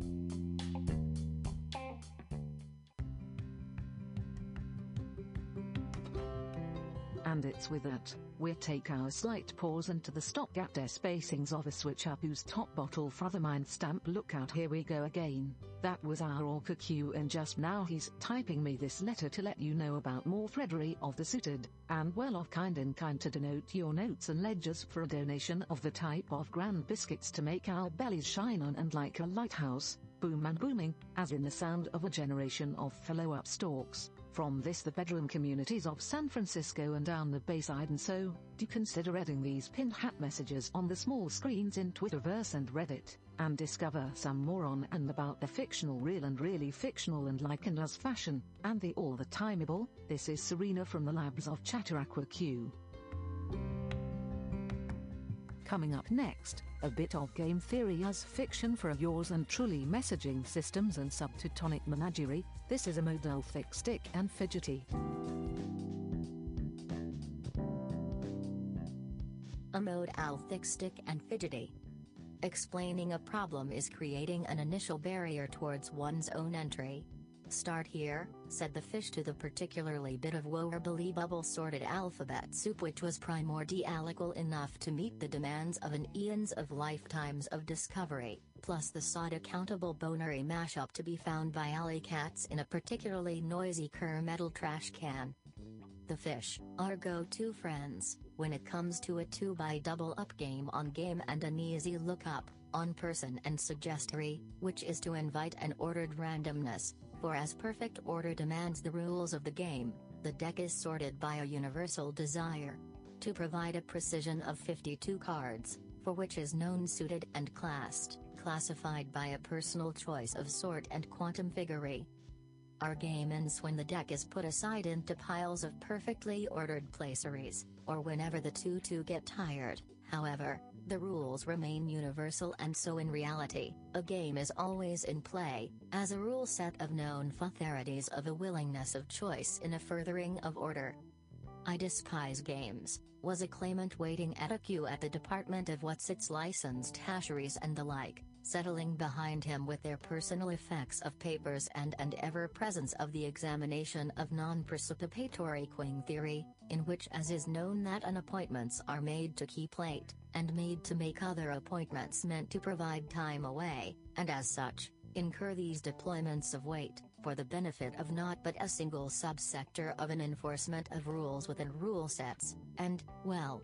And it's with that, we take our slight pause into the stopgap despacings of a switch up whose top bottle for the mind stamp look out here we go again. That was our Orca Q, and just now he's typing me this letter to let you know about more Freddery of the suited, and well off kind in kind to denote your notes and ledgers for a donation of the type of grand biscuits to make our bellies shine on and like a lighthouse, boom and booming, as in the sound of a generation of fellow upstalks. From this the bedroom communities of San Francisco and down the Bayside, and so, do consider adding these pinned hat messages on the small screens in Twitterverse and Reddit, and discover some more on and about the fictional real and really fictional and like and as fashion, and the all the timeable. This is Serena from the labs of Chatteraqua Q. Coming up next, a bit of game theory as fiction for yours and truly messaging systems and subtotonic menagerie. This is a modal thick stick and fidgety. A modal thick stick and fidgety. Explaining a problem is creating an initial barrier towards one's own entry. Start here, said the fish to the particularly bit of wobbly bubble sorted alphabet soup which was primordialical enough to meet the demands of an eons of lifetimes of discovery, plus the sought accountable bonery mashup to be found by alley cats in a particularly noisy metal trash can. The fish, our go-to friends, when it comes to a 2x double up game on game and an easy look-up, on person and suggestery, which is to invite an ordered randomness. For as perfect order demands the rules of the game, the deck is sorted by a universal desire to provide a precision of 52 cards, for which is known suited and classified by a personal choice of sort and quantum figure. Our game ends when the deck is put aside into piles of perfectly ordered placeries, or whenever the two get tired. However, the rules remain universal, and so in reality, a game is always in play, as a rule set of known authorities of a willingness of choice in a furthering of order. I despise games, was a claimant waiting at a queue at the Department of What's Its licensed hasheries and the like, settling behind him with their personal effects of papers and ever-presence of the examination of non-precipitatory queen theory, in which as is known that an appointments are made to keep late, and made to make other appointments meant to provide time away, and as such, incur these deployments of weight, for the benefit of not but a single subsector of an enforcement of rules within rule sets, and, well,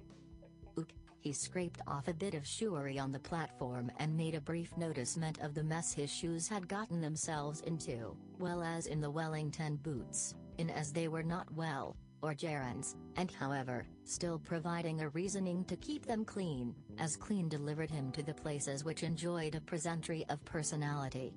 he scraped off a bit of shoery on the platform and made a brief noticement of the mess his shoes had gotten themselves into, well as in the Wellington boots, in as they were not well, or gerunds, and however, still providing a reasoning to keep them clean, as clean delivered him to the places which enjoyed a presentry of personality.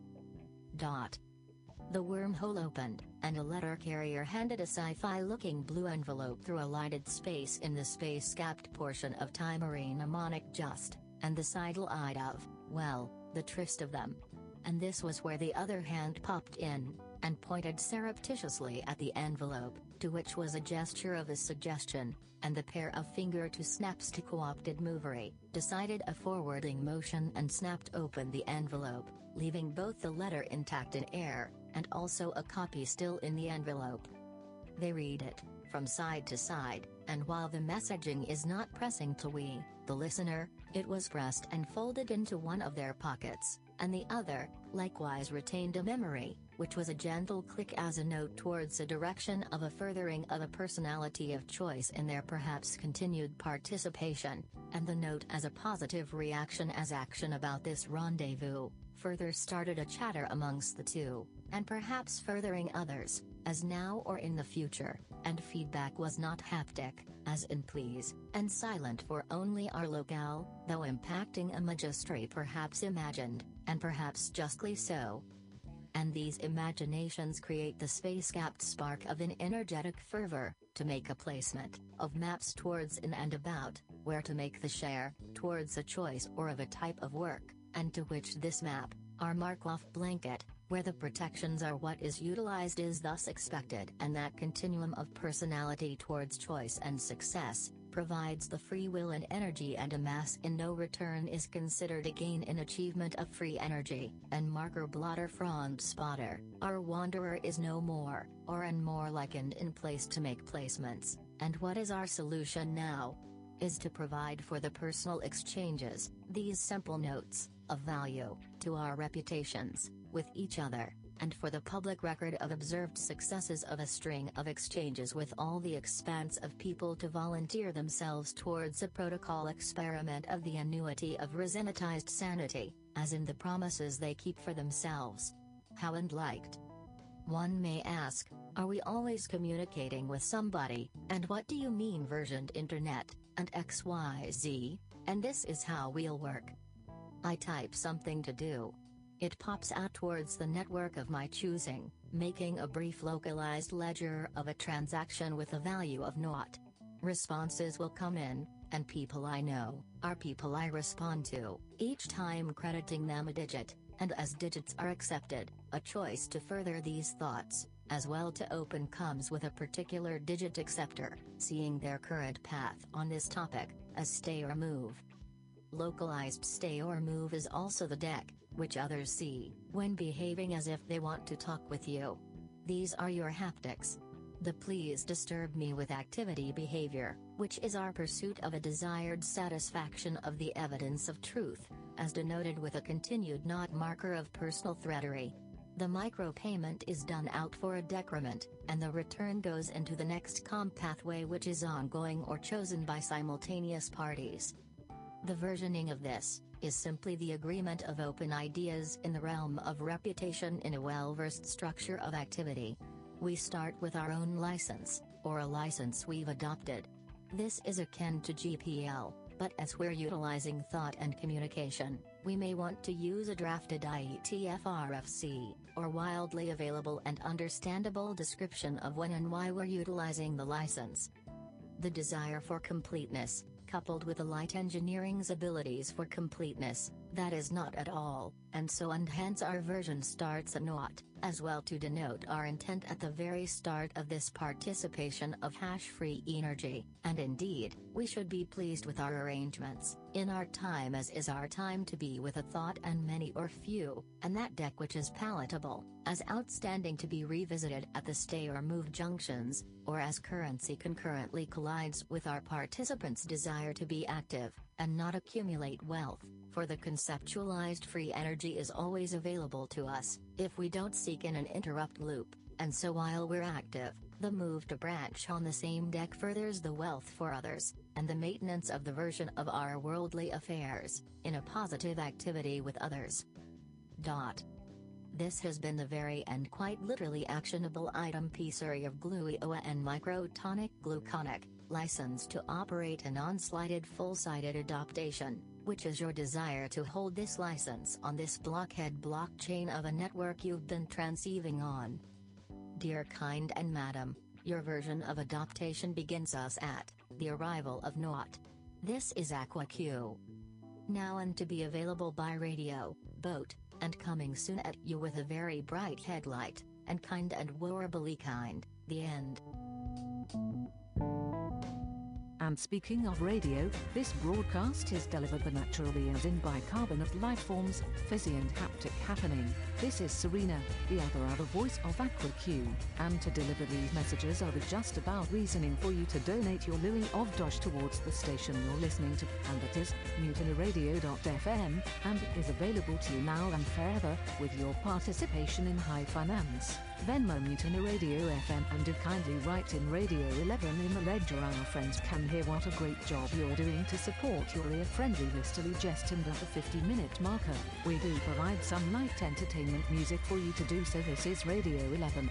The wormhole opened, and a letter carrier handed a sci-fi-looking blue envelope through a lighted space in the space-capped portion of Timarine mnemonic just, and the sidle-eyed of, well, the tryst of them. And this was where the other hand popped in, and pointed surreptitiously at the envelope, to which was a gesture of a suggestion, and the pair of finger to snaps to co-opted movery, decided a forwarding motion and snapped open the envelope, leaving both the letter intact in air, and also a copy still in the envelope. They read it, from side to side, and while the messaging is not pressing to we, the listener, it was pressed and folded into one of their pockets, and the other, likewise retained a memory, which was a gentle click as a note towards a direction of a furthering of a personality of choice in their perhaps continued participation, and the note as a positive reaction as action about this rendezvous, further started a chatter amongst the two, and perhaps furthering others, as now or in the future, and feedback was not haptic, as in please, and silent for only our locale, though impacting a magistry perhaps imagined, and perhaps justly so. And these imaginations create the space-gapped spark of an energetic fervor, to make a placement, of maps towards in and about, where to make the share, towards a choice or of a type of work, and to which this map, our mark-off blanket, where the protections are what is utilized is thus expected, and that continuum of personality towards choice and success, provides the free will and energy, and a mass in no return is considered a gain in achievement of free energy, and marker blotter frond spotter, our wanderer is no more, or and more likened in place to make placements, and what is our solution now? Is to provide for the personal exchanges, these simple notes, of value, to our reputations, with each other, and for the public record of observed successes of a string of exchanges with all the expanse of people to volunteer themselves towards a protocol experiment of the annuity of resenitized sanity, as in the promises they keep for themselves. How and liked. One may ask, are we always communicating with somebody, and what do you mean versioned internet, and XYZ, and this is how we'll work. I type something to do. It pops out towards the network of my choosing, making a brief localized ledger of a transaction with a value of naught. Responses will come in, and people I know, are people I respond to, each time crediting them a digit, and as digits are accepted, a choice to further these thoughts, as well to open comes with a particular digit acceptor, seeing their current path on this topic, as stay or move. Localized stay or move is also the deck, which others see, when behaving as if they want to talk with you. These are your haptics. The please disturb me with activity behavior, which is our pursuit of a desired satisfaction of the evidence of truth, as denoted with a continued not marker of personal threatery. The micropayment is done out for a decrement, and the return goes into the next comp pathway which is ongoing or chosen by simultaneous parties. The versioning of this is simply the agreement of open ideas in the realm of reputation in a well-versed structure of activity. We start with our own license, or a license we've adopted. This is akin to GPL, but as we're utilizing thought and communication, we may want to use a drafted IETF-RFC, or wildly available and understandable description of when and why we're utilizing the license. The desire for completeness, coupled with the light engineering's abilities for completeness, that is not at all, and so and hence our version starts a naught, as well to denote our intent at the very start of this participation of hash-free energy, and indeed, we should be pleased with our arrangements, in our time as is our time to be with a thought and many or few, and that deck which is palatable, as outstanding to be revisited at the stay or move junctions, or as currency concurrently collides with our participants' desire to be active, and not accumulate wealth, for the conceptualized free energy is always available to us, if we don't seek in an interrupt loop, and so while we're active, the move to branch on the same deck furthers the wealth for others, and the maintenance of the version of our worldly affairs, in a positive activity with others. This has been the very and quite literally actionable item PSURI of GluEOA and Microtonic Gluconic, licensed to operate a non-slided full-sided adaptation, which is your desire to hold this license on this blockhead blockchain of a network you've been transceiving on. Dear kind and madam, your version of adaptation begins us at the arrival of naught. This is AquaQ. Now and to be available by radio, boat, and coming soon at you with a very bright headlight, and kind and warably kind, the end. And speaking of radio, this broadcast is delivered naturally as in bicarbonate life forms, fizzy and haptic happening. This is Serena, the other voice of AquaQ, and to deliver these messages are the just about reasoning for you to donate your Louis of Dosh towards the station you're listening to, and it is mutinyradio.fm, and it is available to you now and forever, with your participation in high finance. Venmo Mutiny Radio FM and do kindly write in Radio 11 in the ledger. Our friends can hear what a great job you're doing to support your ear-friendly listerly jest, and at the 50-minute marker, we do provide some light entertainment music for you to do so. This is Radio 11.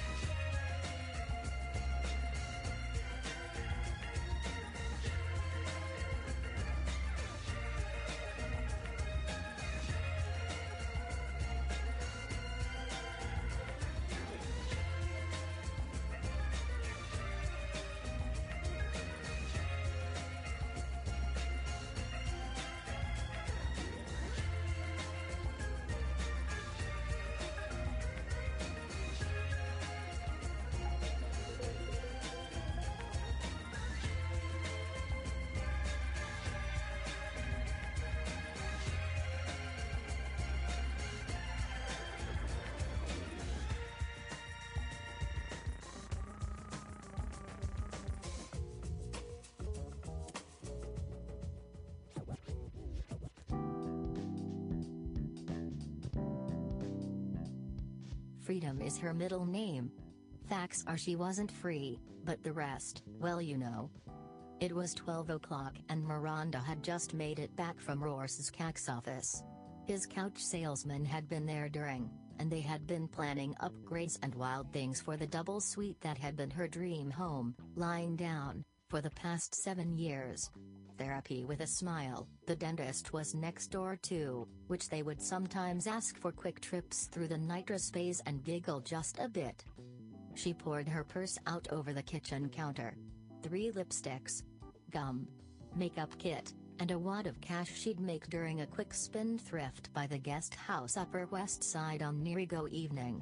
Freedom is her middle name. Facts are she wasn't free, but the rest, well, you know. It was 12 o'clock and Miranda had just made it back from Rors's CAC's office. His couch salesman had been there during, and they had been planning upgrades and wild things for the double suite that had been her dream home, lying down, for the past 7 years. Therapy with a smile, the dentist was next door too, which they would sometimes ask for quick trips through the nitrospace and giggle just a bit. She poured her purse out over the kitchen counter. 3 lipsticks, gum, makeup kit, and a wad of cash she'd make during a quick spendthrift by the guest house Upper West Side on Nerigo evening.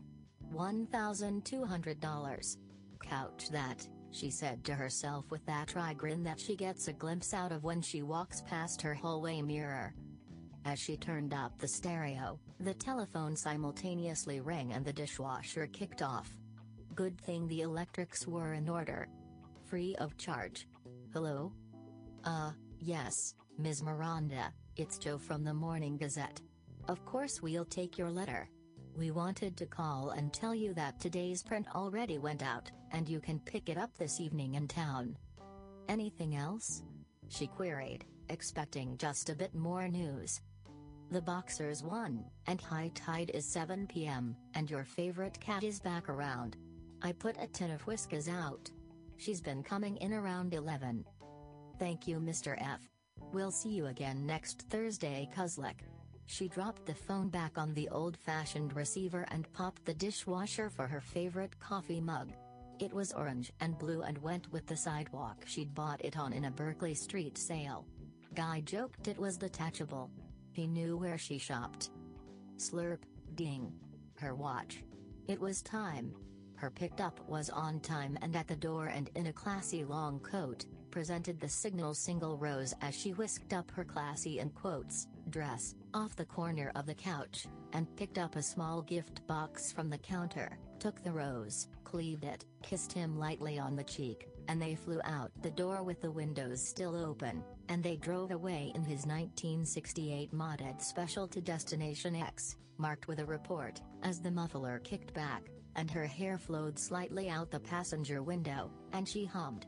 $1,200. Couch that, she said to herself with that wry grin that she gets a glimpse out of when she walks past her hallway mirror. As she turned up the stereo, the telephone simultaneously rang and the dishwasher kicked off. Good thing the electrics were in order. Free of charge. Hello? Yes, Ms. Miranda, it's Joe from the Morning Gazette. Of course we'll take your letter. We wanted to call and tell you that today's print already went out, and you can pick it up this evening in town. Anything else? She queried, expecting just a bit more news. The Boxers won, and high tide is 7 p.m., and your favorite cat is back around. I put a tin of Whiskas out. She's been coming in around 11. Thank you, Mr. F. We'll see you again next Thursday, Cuzlick. She dropped the phone back on the old-fashioned receiver and popped the dishwasher for her favorite coffee mug. It was orange and blue and went with the sidewalk she'd bought it on in a Berkeley Street sale. Guy joked it was detachable. He knew where she shopped. Slurp, ding. Her watch. It was time. Her pickup was on time and at the door, and in a classy long coat, presented the signal single rose as she whisked up her classy in quotes dress off the corner of the couch, and picked up a small gift box from the counter, took the rose, cleaved it, kissed him lightly on the cheek, and they flew out the door with the windows still open, and they drove away in his 1968 modded Special to Destination X, marked with a report, as the muffler kicked back, and her hair flowed slightly out the passenger window, and she hummed.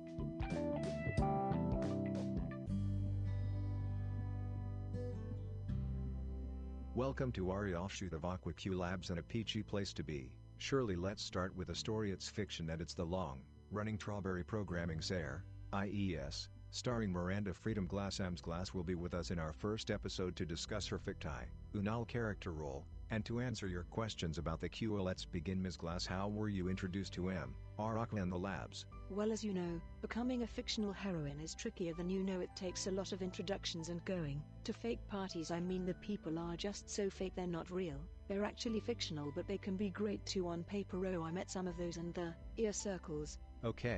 Welcome to our offshoot of AquaQ Labs, and a peachy place to be. Surely let's start with a story. It's fiction and it's the long-running Strawberry Programming Air, IES, starring Miranda Freedom Glass. Ms. Glass will be with us in our first episode to discuss her ficti, Unal character role, and to answer your questions about the QA. Let's begin. Ms. Glass, how were you introduced to Aqua and the Labs? Well, as you know, becoming a fictional heroine is trickier than you know. It takes a lot of introductions and going to fake parties. I mean, the people are just so fake they're not real. They're actually fictional, but they can be great too on paper. Oh, I met some of those and the ear circles. Okay.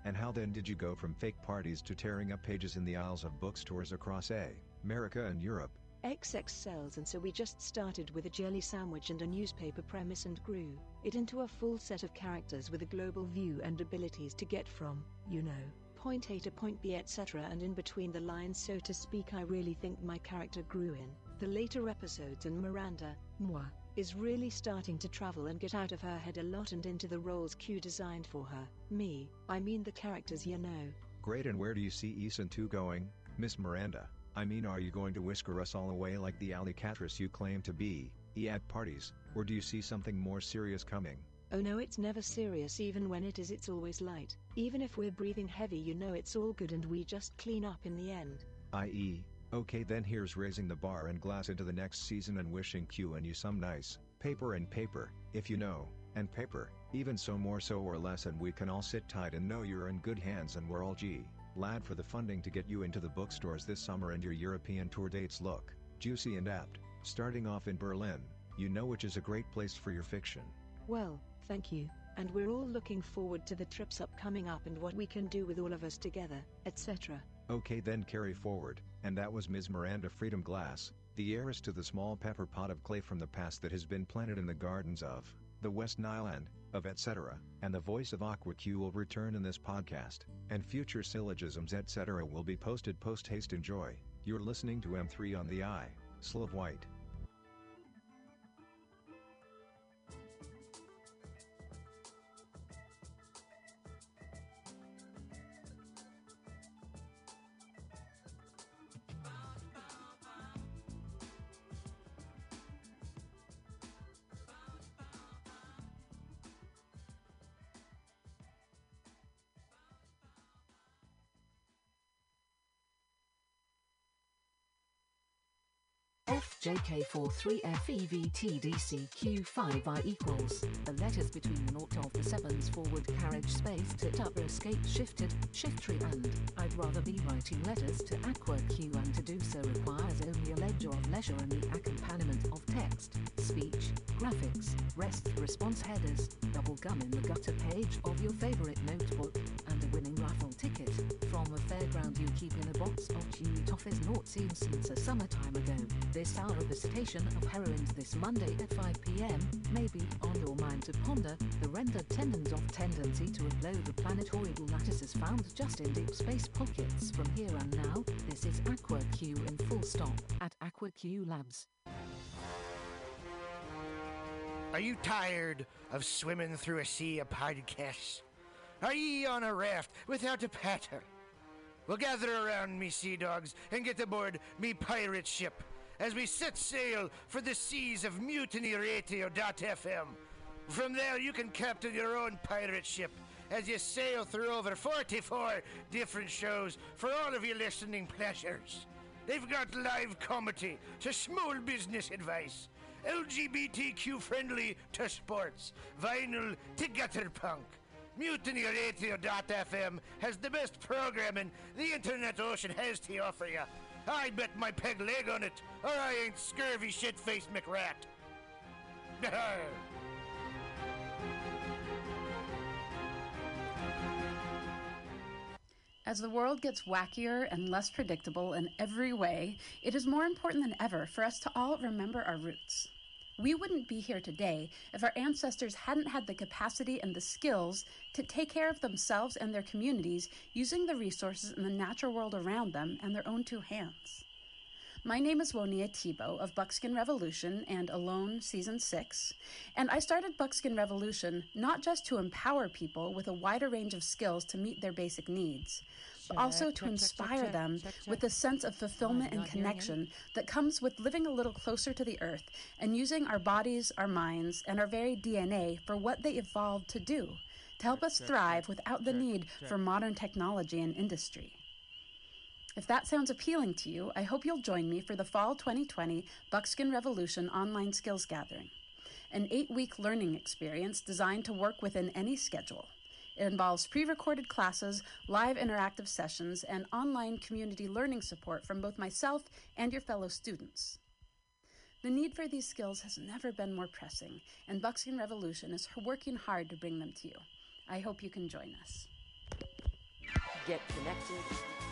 And how then did you go from fake parties to tearing up pages in the aisles of bookstores across America and Europe? XX sells, and so we just started with a jelly sandwich and a newspaper premise and grew it into a full set of characters with a global view and abilities to get from, point A to point B, etc. and in between the lines, so to speak. I really think my character grew in the later episodes, and Miranda, is really starting to travel and get out of her head a lot and into the roles Q designed for her. I mean the characters, Great, and where do you see Eason 2 going, Miss Miranda? I mean, are you going to whisker us all away like the allicatress you claim to be, at parties, or do you see something more serious coming? Oh no, it's never serious. Even when it is, it's always light. Even if we're breathing heavy, it's all good and we just clean up in the end. I.e., okay, then here's raising the bar and glass into the next season and wishing Q and you some nice paper, if you know, and paper, even so, more so or less, and we can all sit tight and know you're in good hands, and we're all glad for the funding to get you into the bookstores this summer, and your European tour dates look juicy and apt, starting off in Berlin, which is a great place for your fiction. Well, thank you, and we're all looking forward to the trips coming up and what we can do with all of us together, etc. Okay, then carry forward. And that was Ms. Miranda Freedom Glass, the heiress to the small pepper pot of clay from the past that has been planted in the gardens of the West Nile and of etc. And the voice of AquaQ will return in this podcast, and future syllogisms etc. will be posted post haste. Enjoy. You're listening to M3 on the Isle of Wight. JK43FEVTDCQ5I equals the letters between the naught of the sevens, forward carriage space to upper escape shifted, shift tree, and I'd rather be writing letters to aqua Q, and to do so requires only a ledger of leisure and the accompaniment of text, speech, graphics, rest response headers, double gum in the gutter page of your favorite notebook, and a winning raffle ticket from a fairground you keep in a box of chewed toffees not seen since a summertime ago. This hour visitation of heroines this Monday at 5 p.m. may be on your mind to ponder the rendered tendons of tendency to blow the planetoidal lattices found just in deep space pockets. From here and now, this is AquaQ in full stop at AquaQ Labs. Are you tired of swimming through a sea of podcasts? Are ye on a raft without a paddle? Well, gather around me, sea dogs, and get aboard me pirate ship as we set sail for the seas of MutinyRadio.fm. From there, you can captain your own pirate ship as you sail through over 44 different shows for all of your listening pleasures. They've got live comedy to small business advice, LGBTQ friendly to sports, vinyl to gutter punk. MutinyRadio.fm has the best programming the internet ocean has to offer you. I bet my peg leg on it, or I ain't scurvy shit-faced McRat. As the world gets wackier and less predictable in every way, it is more important than ever for us to all remember our roots. We wouldn't be here today if our ancestors hadn't had the capacity and the skills to take care of themselves and their communities using the resources in the natural world around them and their own two hands. My name is Wonia Thibault of Buckskin Revolution and Alone Season 6, and I started Buckskin Revolution not just to empower people with a wider range of skills to meet their basic needs, but also to inspire them with a sense of fulfillment and connection that comes with living a little closer to the earth and using our bodies, our minds, and our very DNA for what they evolved to do, to help us thrive without the need for modern technology and industry. If that sounds appealing to you, I hope you'll join me for the Fall 2020 Buckskin Revolution Online Skills Gathering, an 8-week learning experience designed to work within any schedule. It involves pre-recorded classes, live interactive sessions, and online community learning support from both myself and your fellow students. The need for these skills has never been more pressing, and Buckskin Revolution is working hard to bring them to you. I hope you can join us. get connected,